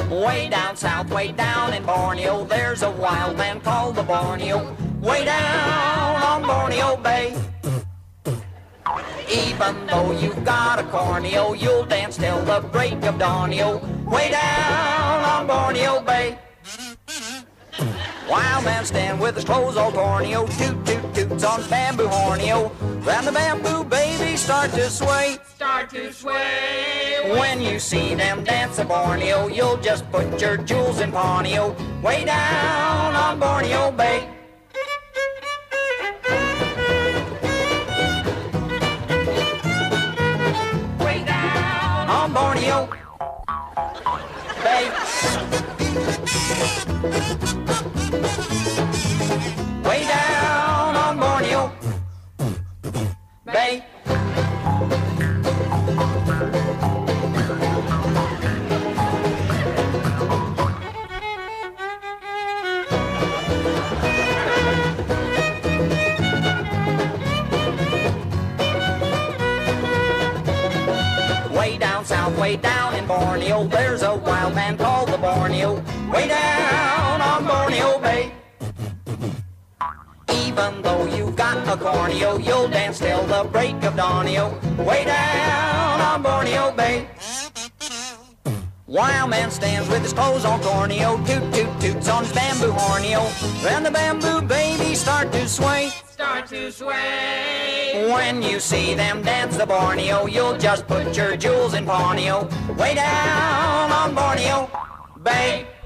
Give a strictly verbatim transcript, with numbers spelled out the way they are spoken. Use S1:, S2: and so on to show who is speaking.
S1: Way down south, way down in Borneo, there's a wild man called the Borneo. Way down on Borneo Bay. Even though you've got a corneo, you'll dance till the break of dawnio. Way down on Borneo Bay. Wild man stand with his clothes all torneo, toot toot toots on bamboo horneo. Round the bamboo, baby, start to sway.
S2: Start to sway.
S1: When you see them dance a Borneo, you'll just put your jewels in pawnio. Way down on Borneo Bay.
S2: Way down
S1: on Borneo Bay. Way down on Borneo Bay. Way down south, way down in Borneo, there's a wild man called the Borneo. Way down on Borneo Bay. Even though you've got a corneo, you'll dance till the break of dawnio. Way down on Borneo Bay. Wild man stands with his clothes on corneo, toot toot toots on his bamboo horneo. Then the bamboo babies start to sway.
S2: Start to sway.
S1: When you see them dance the Borneo, you'll just put your jewels in pawnio. Way down on Borneo Bay.